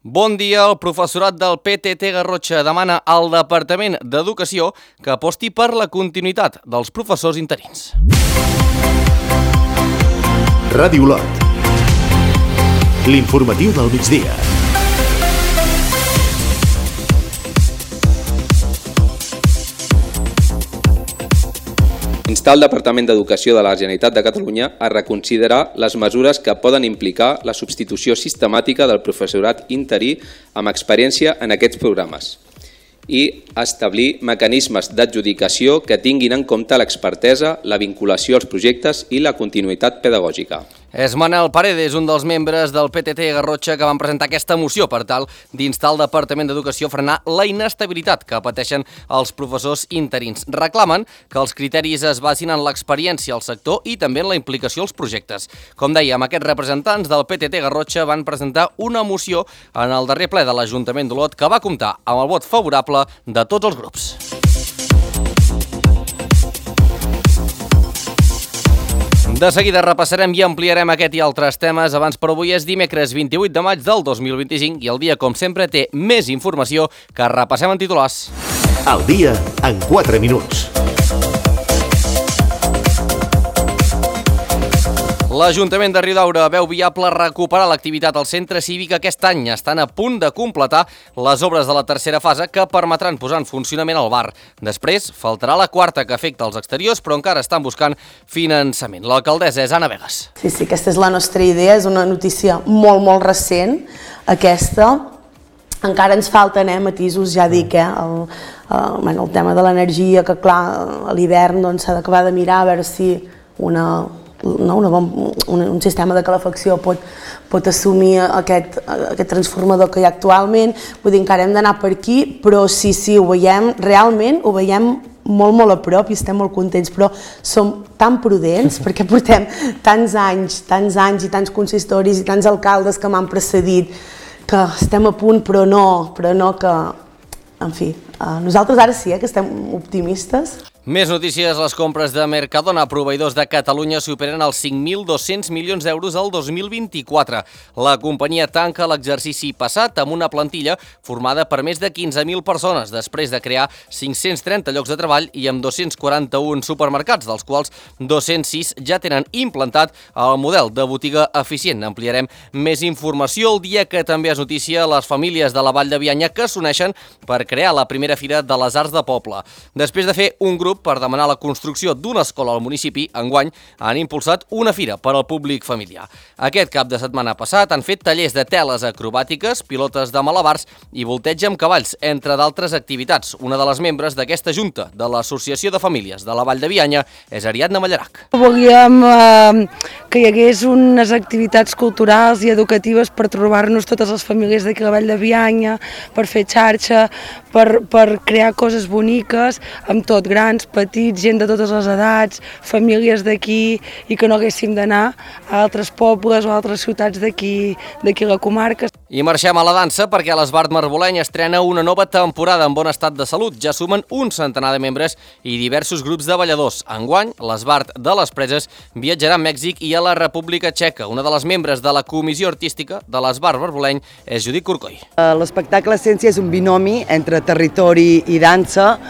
Bon dia. El professorat del PTT Garrotxa demana al Departament d'Educació que aposti per la continuïtat dels professors interins. Ràdio Olot. L'informatiu del migdia. Insta el Departament d'Educació de la Generalitat de Catalunya a reconsiderar les mesures que poden implicar la substitució sistemàtica del professorat interí amb experiència en aquests programes i establir mecanismes d'adjudicació que tinguin en compte l'expertesa, la vinculació als projectes i la continuïtat pedagògica. És Manel Paredes, un dels membres del PTT Garrotxa, que van presentar aquesta moció per tal d'instar el Departament d'Educació a frenar la inestabilitat que pateixen els professors interins. Reclamen que els criteris es basin en l'experiència al sector i també en la implicació als projectes. Com dèiem, aquests representants del PTT Garrotxa van presentar una moció en el darrer ple de l'Ajuntament d'Olot que va comptar amb el vot favorable de tots els grups. De seguida repassarem i ampliarem aquest i altres temes. Abans, per avui és dimecres 28 de maig del 2025 i el dia, com sempre, té més informació que repassem en titulars. Al dia en 4 minuts. L'Ajuntament de Riudaura veu viable recuperar l'activitat al centre cívic aquest any. Estan a punt de completar les obres de la tercera fase que permetran posar en funcionament el bar. Després, faltarà la quarta, que afecta els exteriors, però encara estan buscant finançament. L'alcaldessa és Anna Vegas. Sí, aquesta és la nostra idea, és una notícia molt recent, aquesta. Encara ens falten matisos, ja dic, el tema de l'energia, que clar, a l'hivern s'ha d'acabar de mirar a veure si un sistema de calefacció pot assumir aquest transformador que hi ha actualment. Vull dir, encara hem d'anar per aquí, però sí, ho veiem, realment ho veiem molt a prop i estem molt contents, però som tan prudents perquè portem tants anys i tants consistoris i tants alcaldes que m'han precedit que estem a punt, però no que, en fi, nosaltres ara sí que estem optimistes. Més notícies. Les compres de Mercadona a proveïdors de Catalunya superen els 5.200 milions d'euros el 2024. La companyia tanca l'exercici passat amb una plantilla formada per més de 15.000 persones, després de crear 530 llocs de treball i amb 241 supermercats, dels quals 206 ja tenen implantat el model de botiga eficient. Ampliarem més informació el dia que també és notícia les famílies de la Vall de Bianya que s'uneixen per crear la primera Fira de les Arts de Poble. Després de fer un grup per demanar la construcció d'una escola al municipi, enguany han impulsat una fira per al públic familiar. Aquest cap de setmana passat han fet tallers de teles acrobàtiques, pilotes de malabars i volteig amb cavalls, entre d'altres activitats. Una de les membres d'aquesta junta de l'Associació de Famílies de la Vall de Bianya és Ariadna Mallarac. Volíem que hi hagués unes activitats culturals i educatives per trobar-nos totes les famílies d'aquí a la Vall de Bianya, per fer xarxa, per crear coses boniques, amb tot, grans, petits, gent de totes les edats, famílies d'aquí, i que no haguéssim d'anar a altres pobles o a altres ciutats d'aquí la comarca. I marxem a la dansa perquè l'Esbart Marboleny estrena una nova temporada en bon estat de salut. Ja sumen un centenar de membres i diversos grups de balladors. Enguany, l'Esbart de les Preses viatjarà a Mèxic i a la República Txeca. Una de les membres de la comissió artística de l'Esbart Marboleny és Judit Corcoy. L'espectacle Essència és un binomi entre territori i dansa,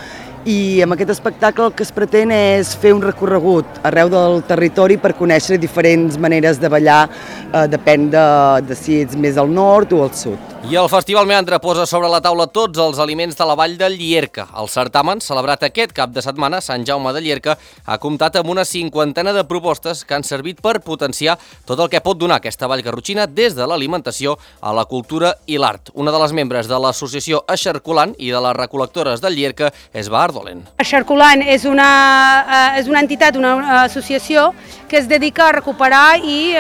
i amb aquest espectacle el que es pretén és fer un recorregut arreu del territori per conèixer diferents maneres de ballar, depèn de si ets més al nord o al sud. I el Festival Meandre posa sobre la taula tots els aliments de la Vall de Llierca. El certamen, celebrat aquest cap de setmana, Sant Jaume de Llierca, ha comptat amb una 50 de propostes que han servit per potenciar tot el que pot donar aquesta vall garrotxina des de l'alimentació a la cultura i l'art. Una de les membres de l'associació Eixarculant i de les recol·lectores de Llierca és Bahar Dolen. Eixarculant és una entitat, una associació que es dedica a recuperar i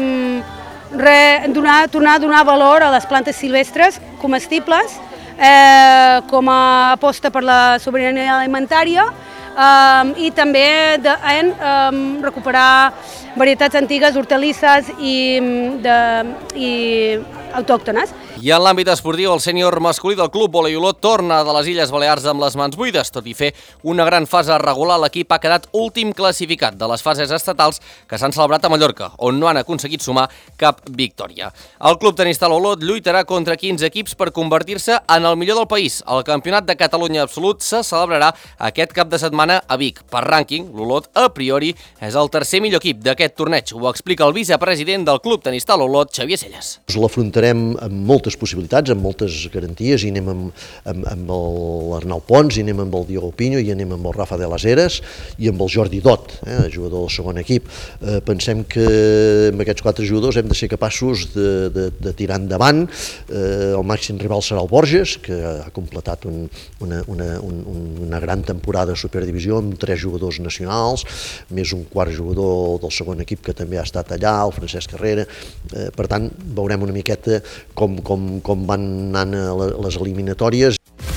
tornar a donar valor a les plantes silvestres comestibles com a aposta per la sobirania alimentària i també en recuperar varietats antigues, hortalisses i autòctones. I en l'àmbit esportiu, el sènior masculí del Club Volei Olot torna de les Illes Balears amb les mans buides. Tot i fer una gran fase regular, l'equip ha quedat últim classificat de les fases estatals que s'han celebrat a Mallorca, on no han aconseguit sumar cap victòria. El Club Tenistal Olot lluitarà contra 15 equips per convertir-se en el millor del país. El Campionat de Catalunya Absolut se celebrarà aquest cap de setmana a Vic. Per rànquing, l'Olot, a priori, és el tercer millor equip d'aquest torneig. Ho explica el vicepresident del Club Tenistal Olot, Xavier Celles. L'afrontarem amb moltes possibilitats, amb moltes garanties, i anem amb l'Arnau Pons, i anem amb el Diego Piño, i anem amb el Rafa de las Heras, i amb el Jordi Dot, jugador del segon equip. Pensem que amb aquests 4 jugadors hem de ser capaços de tirar endavant. El màxim rival serà el Borges, que ha completat una gran temporada de Superdivisió amb 3 jugadors nacionals, més un quart jugador del segon equip que també ha estat allà, el Francesc Carrera. Per tant, veurem una miqueta com van anant les eliminatòries.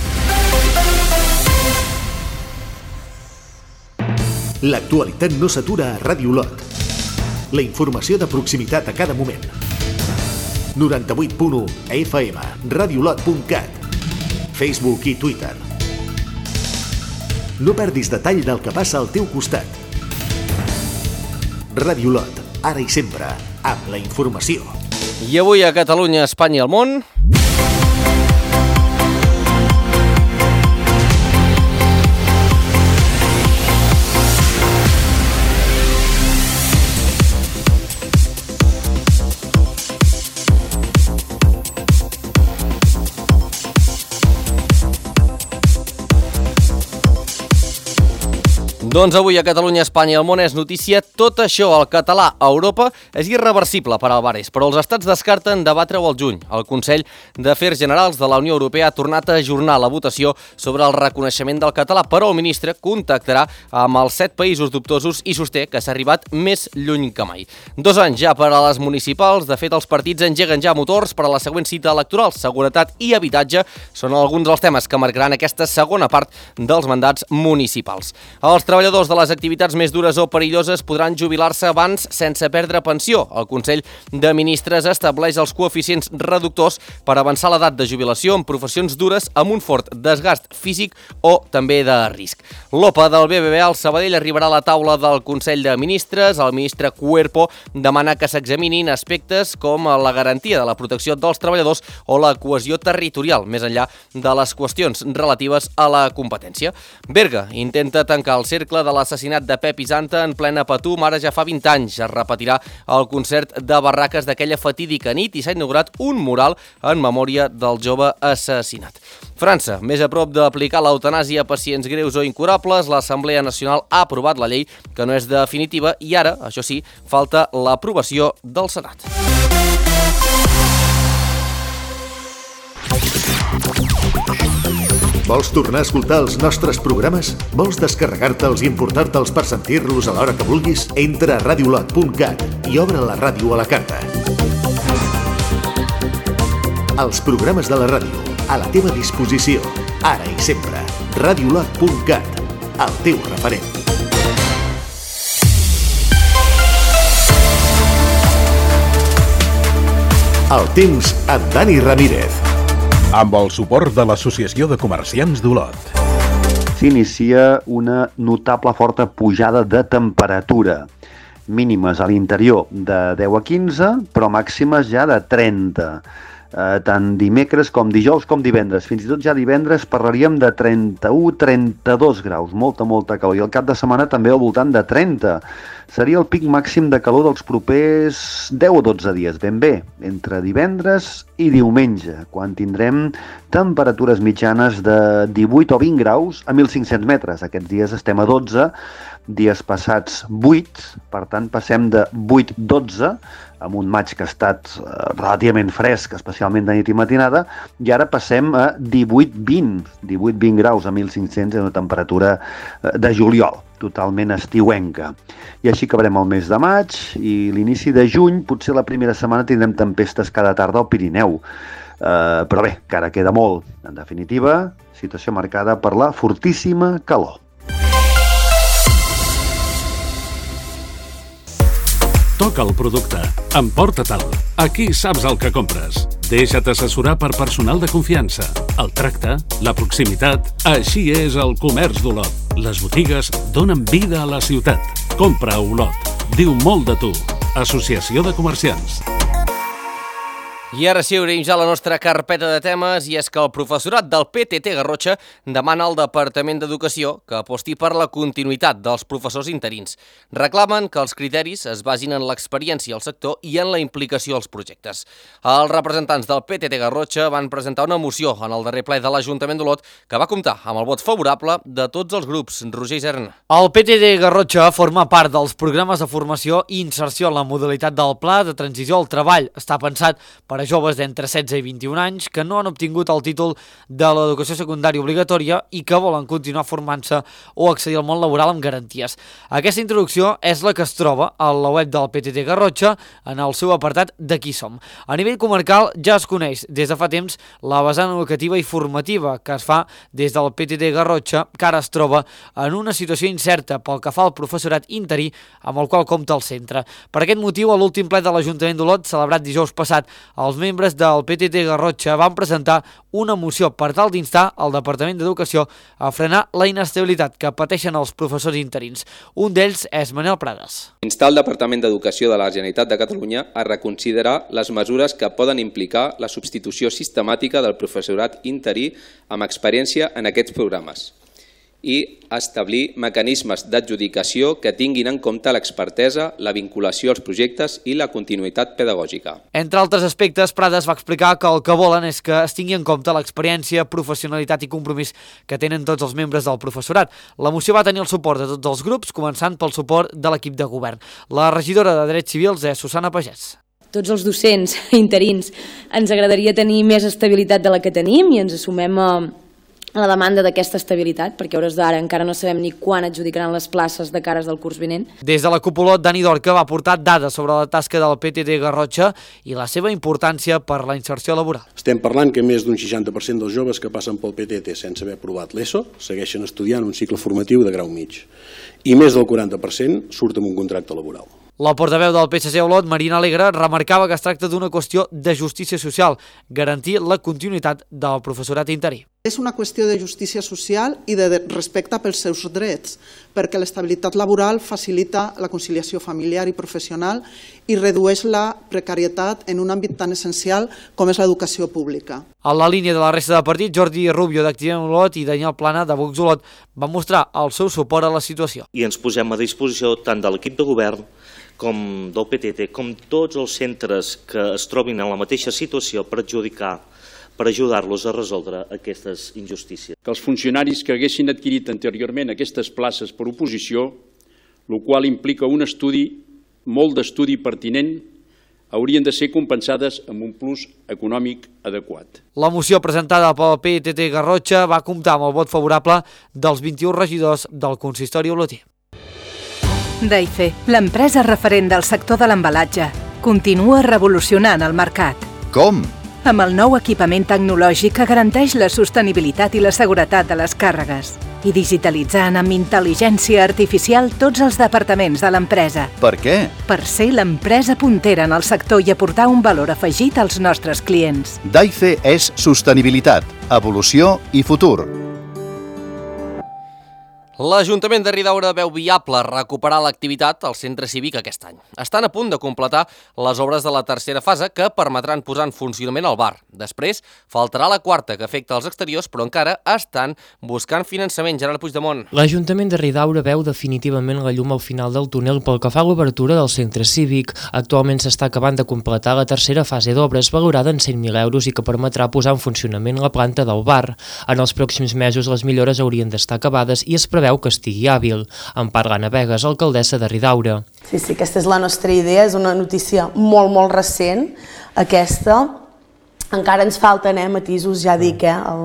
L'actualitat no s'atura a Ràdio Olot. La informació de proximitat a cada moment. 98.1 FM, radioolot.cat, Facebook i Twitter. No perdis detall del que passa al teu costat. Ràdio Olot, ara i sempre, amb la informació. I avui a Catalunya, Espanya i el món... Doncs avui a Catalunya, Espanya i el món és notícia tot això. El català a Europa és irreversible per Álvarez, però els estats descarten debatre-ho al juny. El Consell d'Afers Generals de la Unió Europea ha tornat a ajornar la votació sobre el reconeixement del català, però el ministre contactarà amb els 7 països dubtosos i sosté que s'ha arribat més lluny que mai. 2 anys ja per a les municipals. De fet, els partits engeguen ja motors per a la següent cita electoral. Seguretat i habitatge són alguns dels temes que marcaran aquesta segona part dels mandats municipals. Els treballadors de les activitats més dures o perilloses podran jubilar-se abans sense perdre pensió. El Consell de Ministres estableix els coeficients reductors per avançar l'edat de jubilació en professions dures amb un fort desgast físic o també de risc. L'OPA del BBVA al Sabadell arribarà a la taula del Consell de Ministres. El ministre Cuerpo demana que s'examinin aspectes com la garantia de la protecció dels treballadors o la cohesió territorial, més enllà de les qüestions relatives a la competència. Berga intenta tancar el cercle de l'assassinat de Pep Isanta en plena Patum. Ara ja fa 20 anys es repetirà el concert de barraques d'aquella fatídica nit i s'ha inaugurat un mural en memòria del jove assassinat. França, més a prop d'aplicar l'eutanàsia a pacients greus o incurables, l'Assemblea Nacional ha aprovat la llei que no és definitiva i ara, això sí, falta l'aprovació del Senat. Vols tornar a escoltar els nostres programes? Vols descarregar-te'ls i importar-te'ls per sentir-los a l'hora que vulguis? Entra a radioolot.cat i obre la ràdio a la carta. Els programes de la ràdio, a la teva disposició, ara i sempre. radioolot.cat, el teu referent. El temps amb Dani Ramírez. Amb el suport de l'Associació de Comerciants d'Olot. S'inicia una notable forta pujada de temperatura. Mínimes a l'interior de 10 a 15, però màximes ja de 30. Tant dimecres com dijous com divendres. Fins i tot ja divendres parlaríem de 31-32 graus. Molta calor. I el cap de setmana també al voltant de 30. Seria el pic màxim de calor dels propers 10 o 12 dies, ben bé, entre divendres i diumenge, quan tindrem temperatures mitjanes de 18 o 20 graus a 1.500 metres. Aquests dies estem a 12, dies passats 8, per tant passem de 8-12, amb un maig que ha estat relativament fresc, especialment de nit i matinada, i ara passem a 18-20 graus a 1.500, una temperatura de juliol, totalment estiuenca. I així acabarem el mes de maig i l'inici de juny, potser la primera setmana tindrem tempestes cada tarda al Pirineu. Però bé, encara queda molt. En definitiva, situació marcada per la fortíssima calor. Toca el producte. Emporta-te'l. Aquí saps el que compres. Deixa't assessorar per personal de confiança. El tracte, la proximitat... Així és el comerç d'Olot. Les botigues donen vida a la ciutat. Compra a Olot. Diu molt de tu. Associació de Comerciants. I ara sí, obrim ja la nostra carpeta de temes, i és que el professorat del PTT Garrotxa demana al Departament d'Educació que aposti per la continuïtat dels professors interins. Reclamen que els criteris es basin en l'experiència al sector i en la implicació als projectes. Els representants del PTT Garrotxa van presentar una moció en el darrer ple de l'Ajuntament d'Olot que va comptar amb el vot favorable de tots els grups. Roger Isern. El PTT Garrotxa forma part dels programes de formació i inserció en la modalitat del Pla de Transició al Treball. Està pensat per a joves d'entre 16 i 21 anys que no han obtingut el títol de l'educació secundària obligatòria i que volen continuar formant-se o accedir al món laboral amb garanties. Aquesta introducció és la que es troba a la web del PTT Garrotxa en el seu apartat de Qui som. A nivell comarcal ja es coneix des de fa temps la vessant educativa i formativa que es fa des del PTT Garrotxa, que ara es troba en una situació incerta pel que fa al professorat interí amb el qual compta el centre. Per aquest motiu, a l'últim ple de l'Ajuntament d'Olot, celebrat dijous passat, els membres del PTT Garrotxa van presentar una moció per tal d'instar el Departament d'Educació a frenar la inestabilitat que pateixen els professors interins. Un d'ells és Manel Prades. Instar el Departament d'Educació de la Generalitat de Catalunya a reconsiderar les mesures que poden implicar la substitució sistemàtica del professorat interí amb experiència en aquests programes i establir mecanismes d'adjudicació que tinguin en compte l'expertesa, la vinculació als projectes i la continuïtat pedagògica. Entre altres aspectes, Prades va explicar que el que volen és que es tingui en compte l'experiència, professionalitat i compromís que tenen tots els membres del professorat. La moció va tenir el suport de tots els grups, començant pel suport de l'equip de govern. La regidora de Drets Civils és Susana Pagès. Tots els docents interins ens agradaria tenir més estabilitat de la que tenim i ens assumem a la demanda d'aquesta estabilitat, perquè a hores d'ara encara no sabem ni quan adjudicaran les places de cares del curs vinent. Des de la Cupolot, Dani Dorca va aportar dades sobre la tasca del PTT Garrotxa i la seva importància per la inserció laboral. Estem parlant que més d'un 60% dels joves que passen pel PTT sense haver aprovat l'ESO segueixen estudiant un cicle formatiu de grau mig i més del 40% surt amb un contracte laboral. La portaveu del PSC a Olot, Marina Alegre, remarcava que es tracta d'una qüestió de justícia social, garantir la continuïtat del professorat interí. És una qüestió de justícia social i de respecte pels seus drets, perquè l'estabilitat laboral facilita la conciliació familiar i professional i redueix la precarietat en un àmbit tan essencial com és l'educació pública. En la línia de la resta de partits, Jordi Rubio d'Activem Olot i Daniel Plana de Vox Olot van mostrar el seu suport a la situació. I ens posem a disposició tant de l'equip de govern com del PTT, com tots els centres que es trobin en la mateixa situació per ajudar-los a resoldre aquestes injustícies. Que els funcionaris que haguessin adquirit anteriorment aquestes places per oposició, el qual implica un estudi, molt d'estudi pertinent, haurien de ser compensades amb un plus econòmic adequat. La moció presentada pel PTT Garrotxa va comptar amb el vot favorable dels 21 regidors del consistori olotí. Daife, l'empresa referent del sector de l'embalatge, continua revolucionant el mercat. Com? Amb el nou equipament tecnològic que garanteix la sostenibilitat i la seguretat de les càrregues i digitalitzant amb intel·ligència artificial tots els departaments de l'empresa. Per què? Per ser l'empresa puntera en el sector i aportar un valor afegit als nostres clients. Daife és sostenibilitat, evolució i futur. L'Ajuntament de Ridaura veu viable recuperar l'activitat al centre cívic aquest any. Estan a punt de completar les obres de la tercera fase que permetran posar en funcionament el bar. Després, faltarà la quarta, que afecta els exteriors, però encara estan buscant finançament. Gerard Puigdemont. L'Ajuntament de Ridaura veu definitivament la llum al final del túnel pel que fa a l'obertura del centre cívic. Actualment s'està acabant de completar la tercera fase d'obres valorada en 100.000 euros i que permetrà posar en funcionament la planta del bar. En els pròxims mesos les millores haurien d'estar acabades i es preveu que estigui hàbil. Empar Gana Vegas, alcaldessa de Ridaura. Sí, aquesta és la nostra idea, és una notícia molt recent, aquesta. Encara ens falten matisos, ja dic,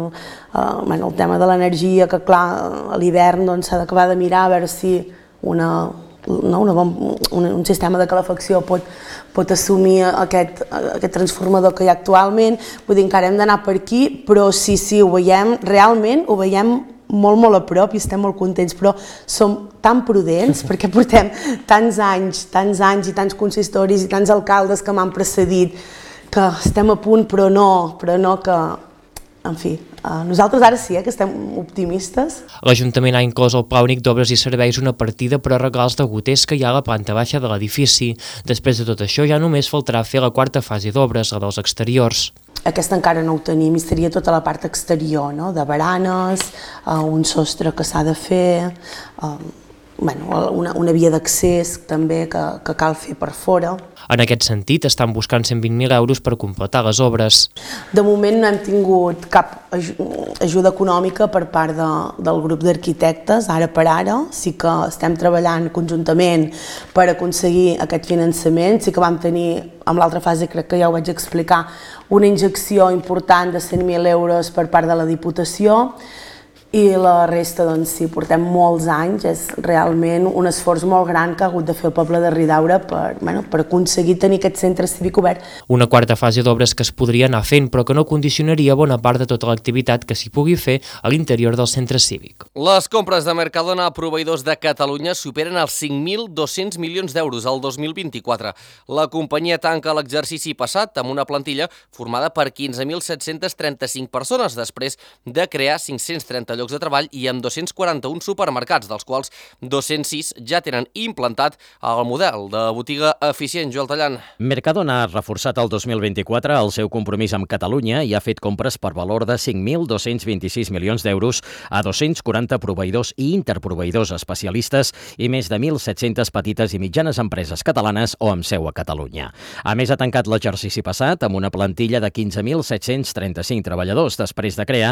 el tema de l'energia, que clar, a l'hivern s'ha d'acabar de mirar a veure si un sistema de calefacció pot assumir aquest transformador que hi ha actualment. Vull dir, encara hem d'anar per aquí, però sí, ho veiem, realment ho veiem molt a prop i estem molt contents, però som tan prudents perquè portem tants anys i tants consistoris i tants alcaldes que m'han precedit que estem a punt, però no que... En fi, nosaltres ara sí que estem optimistes. L'Ajuntament ha inclòs al Pla Únic d'Obres i Serveis una partida per arreglar els degoters que hi ha a la planta baixa de l'edifici. Després de tot això ja només faltarà fer la quarta fase d'obres, la dels exteriors. Aquesta encara no ho tenim i seria tota la part exterior, no? De baranes, un sostre que s'ha de fer, una via d'accés també que cal fer per fora. En aquest sentit, estan buscant 120.000 euros per completar les obres. De moment no hem tingut cap ajuda econòmica per part del grup d'arquitectes, ara per ara. Sí que estem treballant conjuntament per aconseguir aquest finançament. Sí que vam tenir, amb l'altra fase crec que ja ho vaig explicar, una injecció important de 100.000 euros per part de la Diputació. I la resta, doncs sí, portem molts anys, és realment un esforç molt gran que ha hagut de fer el poble de Ridaura per aconseguir tenir aquest centre cívic obert. Una quarta fase d'obres que es podria anar fent, però que no condicionaria bona part de tota l'activitat que s'hi pugui fer a l'interior del centre cívic. Les compres de Mercadona a proveïdors de Catalunya superen els 5.200 milions d'euros al 2024. La companyia tanca l'exercici passat amb una plantilla formada per 15.735 persones, després de crear 530 llocs de treball i amb 241 supermercats, dels quals 206 ja tenen implantat el model de botiga eficient. Joel Tallant. Mercadona ha reforçat el 2024 el seu compromís amb Catalunya i ha fet compres per valor de 5.226 milions d'euros a 240 proveïdors i interproveïdors especialistes i més de 1.700 petites i mitjanes empreses catalanes o amb seu a Catalunya. A més, ha tancat l'exercici passat amb una plantilla de 15.735 treballadors, després de crear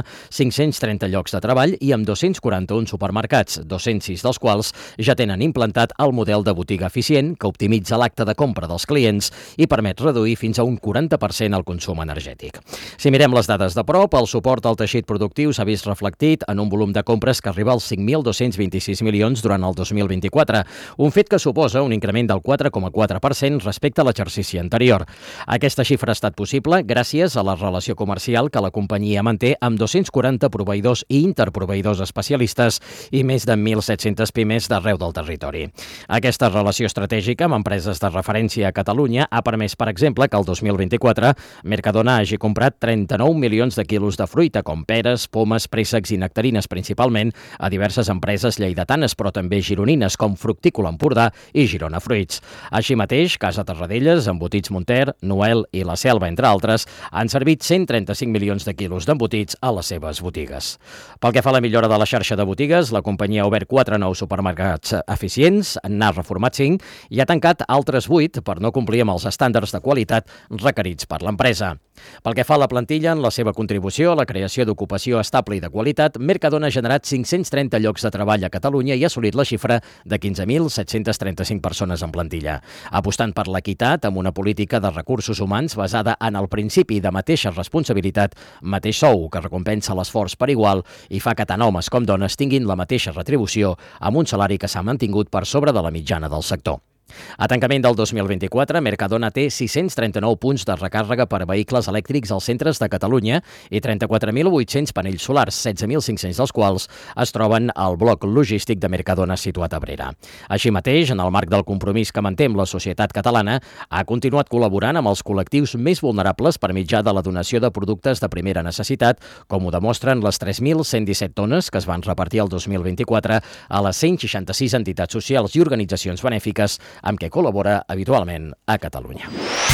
530 llocs de treball i amb 241 supermercats, 206 dels quals ja tenen implantat el model de botiga eficient que optimitza l'acte de compra dels clients i permet reduir fins a un 40% el consum energètic. Si mirem les dades de prop, el suport al teixit productiu s'ha vist reflectit en un volum de compres que arriba als 5.226 milions durant el 2024, un fet que suposa un increment del 4,4% respecte a l'exercici anterior. Aquesta xifra ha estat possible gràcies a la relació comercial que la companyia manté amb 240 proveïdors i interproveïdors especialistes i més de 1.700 pimes d'arreu del territori. Aquesta relació estratègica amb empreses de referència a Catalunya ha permès, per exemple, que el 2024 Mercadona hagi comprat 39 milions de quilos de fruita, com peres, pomes, préssecs i nectarines principalment, a diverses empreses lleidatanes, però també gironines, com Fructícola Empordà i Girona Fruits. Així mateix, Casa Tarradellas, Embotits Monter, Noel i La Selva, entre altres, han servit 135 milions de quilos d'embotits a les seves botigues. Pel que fa a la millora de la xarxa de botigues, la companyia ha obert 4 nous supermercats eficients, n'ha reformat 5 i ha tancat altres 8 per no complir amb els estàndards de qualitat requerits per l'empresa. Pel que fa a la plantilla, en la seva contribució a la creació d'ocupació estable i de qualitat, Mercadona ha generat 530 llocs de treball a Catalunya i ha assolit la xifra de 15.735 persones en plantilla. Apostant per l'equitat amb una política de recursos humans basada en el principi de mateixa responsabilitat, mateix sou, que recompensa l'esforç per igual i fa que tant homes com dones tinguin la mateixa retribució amb un salari que s'ha mantingut per sobre de la mitjana del sector. A tancament del 2024, Mercadona té 639 punts de recàrrega per a vehicles elèctrics als centres de Catalunya i 34.800 panells solars, 16.500 dels quals es troben al bloc logístic de Mercadona situat a Abrera. Així mateix, en el marc del compromís que manté amb la societat catalana, ha continuat col·laborant amb els col·lectius més vulnerables per mitjà de la donació de productes de primera necessitat, com ho demostren les 3.117 tones que es van repartir el 2024 a les 166 entitats socials i organitzacions benèfiques amb què col·labora habitualment a Catalunya.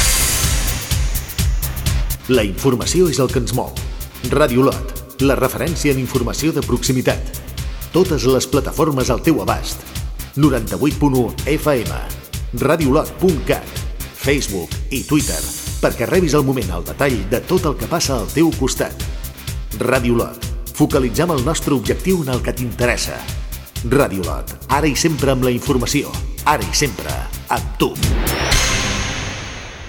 La informació és el que ens mou. Ràdio Lot, la referència en informació de proximitat. Totes les plataformes al teu abast. 98.1 FM, radiolot.cat, Facebook i Twitter, perquè rebis al moment el detall de tot el que passa al teu costat. Ràdio Lot, focalitzem el nostre objectiu en el que t'interessa. Ràdio Lot, ara i sempre amb la informació. Ara i sempre, amb tu.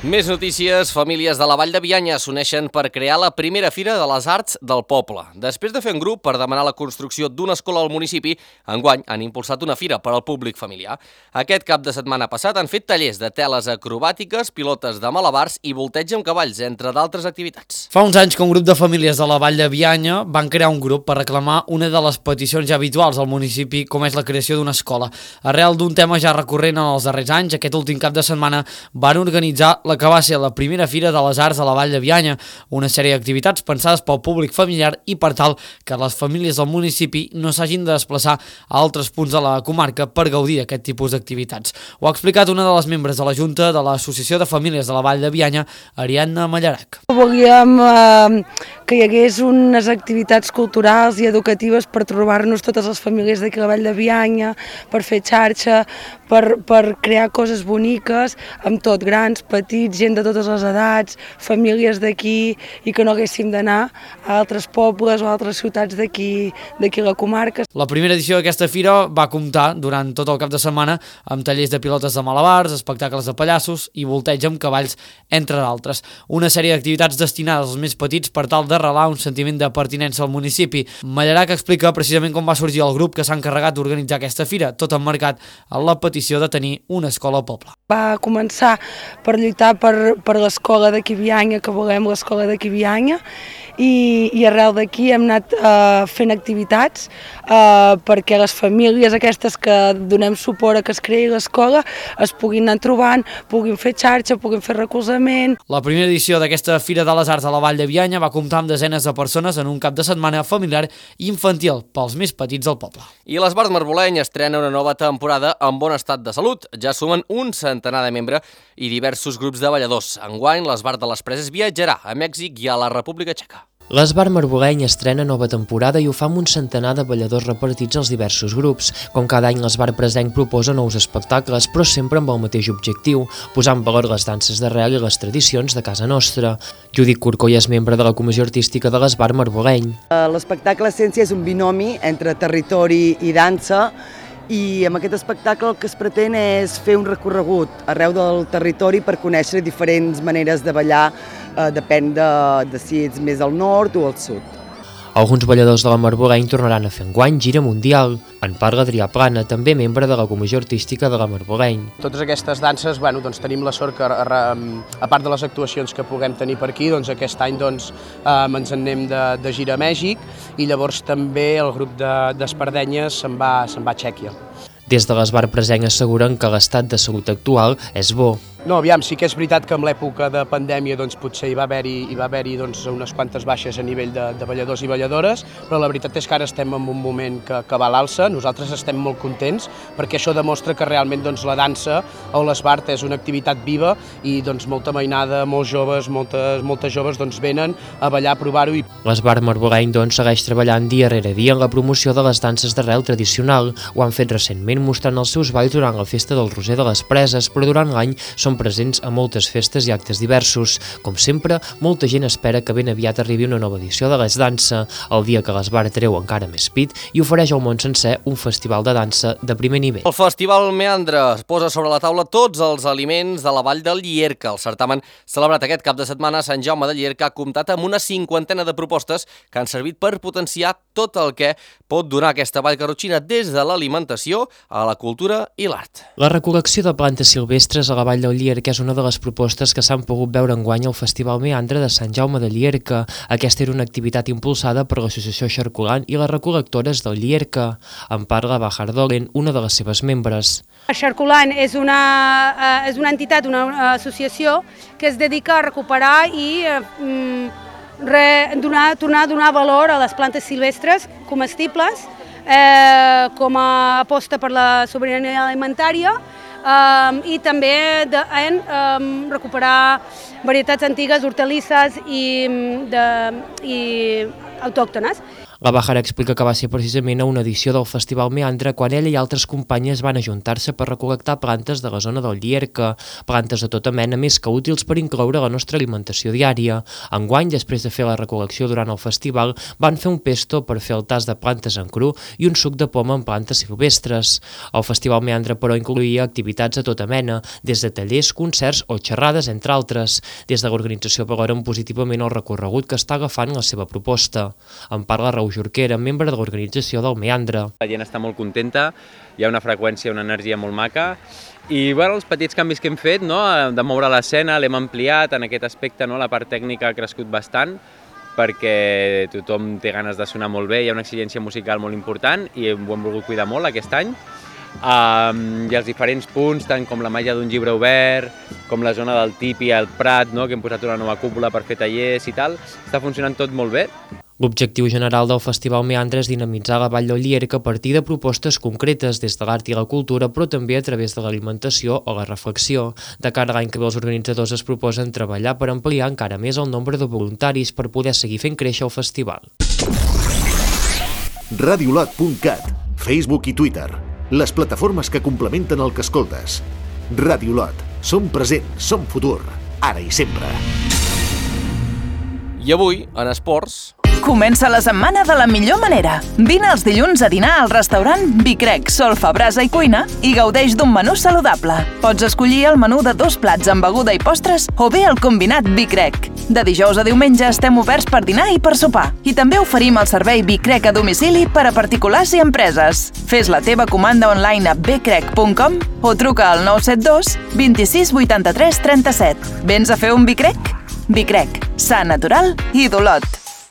Més notícies. Famílies de la Vall de Bianya s'uneixen per crear la primera Fira de les Arts del poble. Després de fer un grup per demanar la construcció d'una escola al municipi, enguany han impulsat una fira per al públic familiar. Aquest cap de setmana passat han fet tallers de teles acrobàtiques, pilotes de malabars i volteig amb cavalls, entre d'altres activitats. Fa uns anys que un grup de famílies de la Vall de Bianya van crear un grup per reclamar una de les peticions ja habituals al municipi, com és la creació d'una escola. Arrel d'un tema ja recurrent en els darrers anys, aquest últim cap de setmana van organitzar la que va ser la primera Fira de les Arts a la Vall de Bianya, una sèrie d'activitats pensades pel públic familiar i per tal que les famílies del municipi no s'hagin de desplaçar a altres punts de la comarca per gaudir d'aquest tipus d'activitats. Ho ha explicat una de les membres de la Junta de l'Associació de Famílies de la Vall de Bianya, Ariadna Mallarac. Volíem que hi hagués unes activitats culturals i educatives per trobar-nos totes les famílies d'aquí a la Vall de Bianya, per fer xarxa, per crear coses boniques, amb tot, grans, petits, gent de totes les edats, famílies d'aquí, i que no haguéssim d'anar a altres pobles o a altres ciutats d'aquí a la comarca. La primera edició d'aquesta fira va comptar durant tot el cap de setmana amb tallers de pilotes de malabars, espectacles de pallassos i volteig amb cavalls, entre d'altres. Una sèrie d'activitats destinades als més petits per tal d'arrelar un sentiment de pertinença al municipi. Mallarac explica precisament com va sorgir el grup que s'ha encarregat d'organitzar aquesta fira, tot emmarcat en la petició de tenir una escola al poble. Va començar per lluitar per l'escola d'aquí Bianya, que volem l'escola d'aquí Bianya, i arrel d'aquí hem anat fent activitats perquè les famílies aquestes que donem suport a que es creï l'escola es puguin anar trobant, puguin fer xarxa, puguin fer recolzament. La primera edició d'aquesta Fira de les Arts a la Vall de Bianya va comptar amb desenes de persones en un cap de setmana familiar i infantil pels més petits del poble. I l'Esbart Marboleny estrena una nova temporada en bon estat de salut. Ja sumen un centenar de membres i diversos grups de balladors. Enguany, l'Esbart de les Preses viatjarà a Mèxic i a la República Txeca. L'Esbart Marboleny estrena nova temporada i ho fa amb un centenar de balladors repartits als diversos grups. Com cada any, l'Esbart Presenc proposa nous espectacles, però sempre amb el mateix objectiu, posar en valor les danses d'arrel i les tradicions de casa nostra. Judit Corcoll és membre de la Comissió Artística de l'Esbart Marboleny. L'espectacle Essència és un binomi entre territori i dansa, i amb aquest espectacle el que es pretén és fer un recorregut arreu del territori per conèixer diferents maneres de ballar, depèn de si ets més al nord o al sud. Alguns balladors de la Marboleny tornaran a fer enguany gira mundial. En parla Adrià Plana, també membre de la Comissió Artística de la Marboleny. Totes aquestes danses, tenim la sort que, a part de les actuacions que puguem tenir per aquí, aquest any ens anem de gira a Mèxic i llavors també el grup d'espardenyes se'n va a Txèquia. Des de l'Esbart Presenc asseguren que l'estat de salut actual és bo. No, sí que és veritat que en l'època de pandèmia potser hi va haver-hi unes quantes baixes a nivell de balladors i balladores, però la veritat és que ara estem en un moment que va a l'alça. Nosaltres estem molt contents perquè això demostra que realment la dansa o l'Esbart és una activitat viva i molta mainada, molts joves, moltes joves venen a ballar, a provar-ho. L'Esbart Marboleny segueix treballant dia rere dia en la promoció de les danses d'arrel tradicional. Ho han fet recentment mostrant els seus balls durant la festa del Roser de les Preses, però durant l'any són presents a moltes festes i actes diversos. Com sempre, molta gent espera que ben aviat arribi una nova edició de Les Dansa, el dia que l'Esbart treu encara més pit i ofereix al món sencer un festival de dansa de primer nivell. El Festival Meandre posa sobre la taula tots els aliments de la Vall de Llierca. El certamen celebrat aquest cap de setmana a Sant Jaume de Llierca ha comptat amb una 50ena de propostes que han servit per potenciar tot el que pot donar aquesta vall garrotxina des de l'alimentació a la cultura i l'art. La recol·lecció de plantes silvestres a la Vall de Llierca és una de les propostes que s'han pogut veure enguany al Festival Meandre de Sant Jaume de Llierca. Aquesta era una activitat impulsada per l'associació Xarculant i les recol·lectores del Llierca. En parla Bajar Dolen, una de les seves membres. Xarculant és una entitat, una associació que es dedica a recuperar i tornar a donar valor a les plantes silvestres comestibles com a aposta per la sobirania alimentària i també recuperar varietats antigues, hortalisses i autòctones. La Bajara explica que va ser precisament a una edició del Festival Meandre quan ella i altres companyes van ajuntar-se per recol·lectar plantes de la zona del Llierca, plantes de tota mena més que útils per incloure la nostra alimentació diària. Enguany, després de fer la recol·lecció durant el festival, van fer un pesto per fer el tast de plantes en cru i un suc de poma amb plantes silvestres. El Festival Meandre, però, incloïa activitats activitats a tota mena, des de tallers, concerts o xerrades, entre altres. Des de l'organització valoren positivament el recorregut que està agafant la seva proposta. En parla Raúl Jorquera, membre de l'organització del Meandre. La gent està molt contenta, hi ha una freqüència, una energia molt maca, i bueno, els petits canvis que hem fet, no? De moure l'escena, l'hem ampliat en aquest aspecte, no? La part tècnica ha crescut bastant, perquè tothom té ganes de sonar molt bé, hi ha una exigència musical molt important i ho hem volgut cuidar molt aquest any. I els diferents punts, tant com la màgia d'un llibre obert, com la zona del tipi al Prat, no? Que hem posat una nova cúpula per fer tallers i tal, està funcionant tot molt bé. L'objectiu general del Festival Meandre és dinamitzar la Vall del Llierca a partir de propostes concretes des de l'art i la cultura, però també a través de l'alimentació o la reflexió. De cara a l'any que ve, els organitzadors es proposen treballar per ampliar encara més el nombre de voluntaris per poder seguir fent créixer el festival. Radiolot.cat, Facebook i Twitter, les plataformes que complementen el que escoltes. Radiolot, som present, som futur, ara i sempre. I avui, en esports... Comença la setmana de la millor manera. Vine els dilluns a dinar al restaurant Bicrec, Solfa, Brasa i Cuina i gaudeix d'un menú saludable. Pots escollir el menú de 2 plats amb beguda i postres o bé el combinat Bicrec. De dijous a diumenge estem oberts per dinar i per sopar. I també oferim el servei Bicrec a domicili per a particulars i empreses. Fes la teva comanda online a bcrec.com o truca al 972 26 83 37. Vens a fer un Bicrec? Bicrec, sa, natural i d'Olot.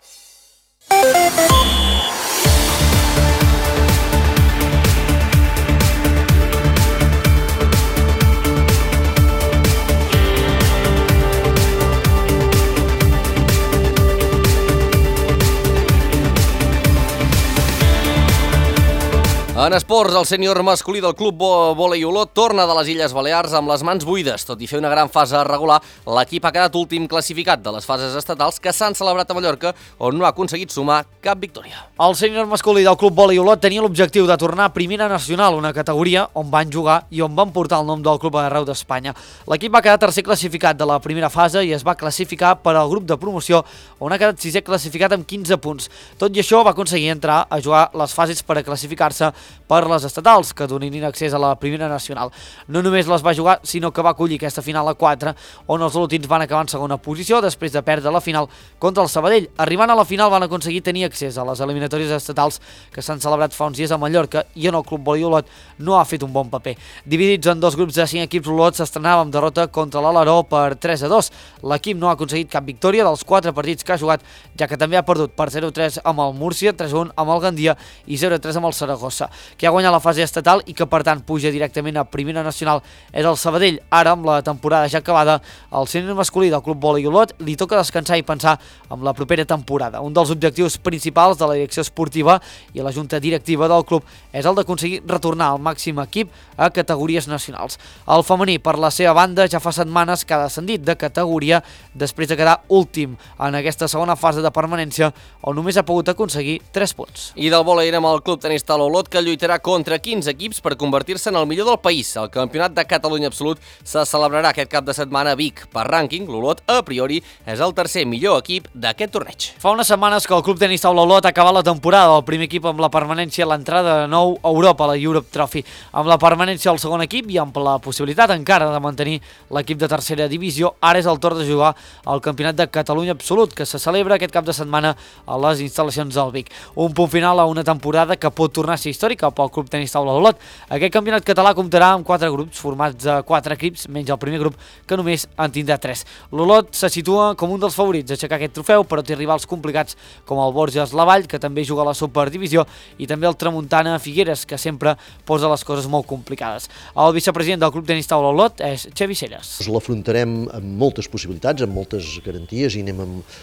En esports, el sènior masculí del club Vòlei Olot torna de les Illes Balears amb les mans buides. Tot i fer una gran fase regular, l'equip ha quedat últim classificat de les fases estatals que s'han celebrat a Mallorca, on no ha aconseguit sumar cap victòria. El sènior masculí del club Vòlei Olot tenia l'objectiu de tornar a Primera Nacional, una categoria on van jugar i on van portar el nom del club arreu d'Espanya. L'equip va quedar tercer classificat de la primera fase i es va classificar per al grup de promoció, on ha quedat sisè classificat amb 15 punts. Tot i això, va aconseguir entrar a jugar les fases per a classificar-se per les estatals, que donin accés a la Primera Nacional. No només les va jugar, sinó que va acollir aquesta final a 4, on els olotins van acabar en segona posició després de perdre la final contra el Sabadell. Arribant a la final van aconseguir tenir accés a les eliminatòries estatals que s'han celebrat fa uns dies a Mallorca i on el club Vòlei Olot no ha fet un bon paper. Dividits en 2 grups de 5 equips, l'Olot s'estrenava amb derrota contra l'Alaró per 3-2. L'equip no ha aconseguit cap victòria dels 4 partits que ha jugat, ja que també ha perdut per 0-3 amb el Múrcia, 3-1 amb el Gandia i 0-3 amb el Saragossa. Que ha guanyat la fase estatal i que per tant puja directament a Primera Nacional és el Sabadell. Ara, amb la temporada ja acabada, el sènior masculí del club Vòlei Olot li toca descansar i pensar en la propera temporada. Un dels objectius principals de la direcció esportiva i la junta directiva del club és el d'aconseguir retornar al màxim equip a categories nacionals. El femení, per la seva banda, ja fa setmanes que ha descendit de categoria després de quedar últim en aquesta segona fase de permanència, on només ha pogut aconseguir 3 punts. I del vòlei amb el club tenista l'Olot, que lluitarà contra 15 equips per convertir-se en el millor del país. El Campionat de Catalunya Absolut se celebrarà aquest cap de setmana a Vic. Per rànquing, l'Olot, a priori, és el tercer millor equip d'aquest torneig. Fa unes setmanes que el club tenista Olot ha acabat la temporada, el primer equip amb la permanència a l'entrada de nou a Europa, a la Europe Trophy, amb la permanència al segon equip i amb la possibilitat encara de mantenir l'equip de tercera divisió. Ara és el torn de jugar al Campionat de Catalunya Absolut, que se celebra aquest cap de setmana a les instal·lacions del Vic. Un punt final a una temporada que pot tornar a ser històrica pel club tenista Olot. Aquest campionat català comptarà amb 4 grups formats de 4 equips, menys el primer grup, que només en tindrà 3. L'Olot se situa com un dels favorits a aixecar aquest trofeu, però té rivals complicats com el Borges Lavall, que també juga a la Superdivisió, i també el Tramuntana Figueres, que sempre posa les coses molt complicades. El vicepresident del club tenista Olot és Xavi Ceres. L'afrontarem amb moltes possibilitats, amb moltes garanties, i anem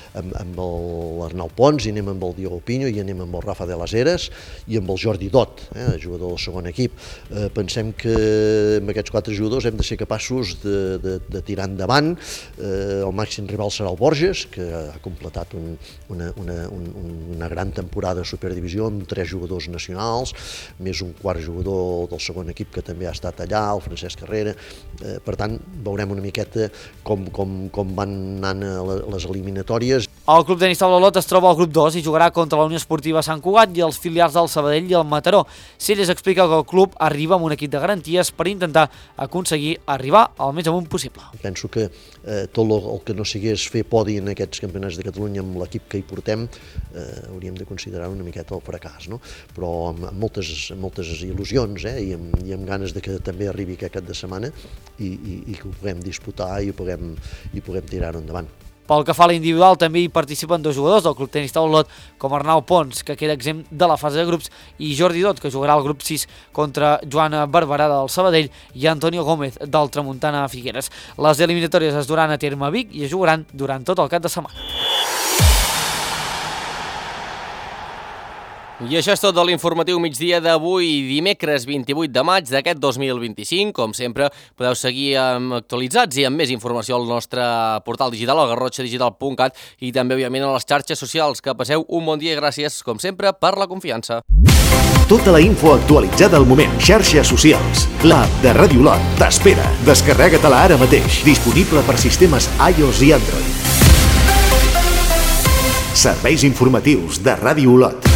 amb l'Arnau Pons, i anem amb el Diogo Pinho, i anem amb el Rafa de las Heras, i amb el Jordi Dot, jugador del segon equip. Pensem que amb aquests 4 jugadors hem de ser capaços de tirar endavant. El màxim rival serà el Borges, que ha completat una gran temporada a Superdivisió amb 3 jugadors nacionals, més un quart jugador del segon equip que també ha estat allà, el Francesc Carrera. Per tant, veurem una miqueta com van anant les eliminatòries. El Club Tenis Taula Olot es troba al grup 2 i jugarà contra la Unió Esportiva Sant Cugat i els filials del Sabadell i el Mataró. Celles explica que el club arriba amb un equip de garanties per intentar aconseguir arribar al més amunt possible. Penso que tot el que no sigués fer podi en aquests campionats de Catalunya amb l'equip que hi portem hauríem de considerar una miqueta el fracàs, no? Però amb moltes il·lusions i amb ganes de que també arribi aquest cap de setmana i que ho puguem disputar i ho puguem tirar-ho endavant. Pel que fa a l'individual, també hi participen 2 jugadors del Club Tenis Taula Olot, com Arnau Pons, que queda exempt de la fase de grups, i Jordi Dot, que jugarà al grup 6 contra Joan Barberà del Sabadell i Antonio Gómez del Tramuntana Figueres. Les eliminatòries es duran a terme a Vic i es jugaran durant tot el cap de setmana. I això és tot de l'informatiu migdia d'avui, dimecres 28 de maig d'aquest 2025. Com sempre, podeu seguir actualitzats i amb més informació al nostre portal digital, al garrotxadigital.cat, i també, òbviament, a les xarxes socials. Que passeu un bon dia i gràcies, com sempre, per la confiança. Tota la info actualitzada al moment. Xarxes socials. L'app de Ràdio Olot t'espera. Descarrega-te-la ara mateix. Disponible per sistemes iOS i Android. Serveis informatius de Ràdio Olot.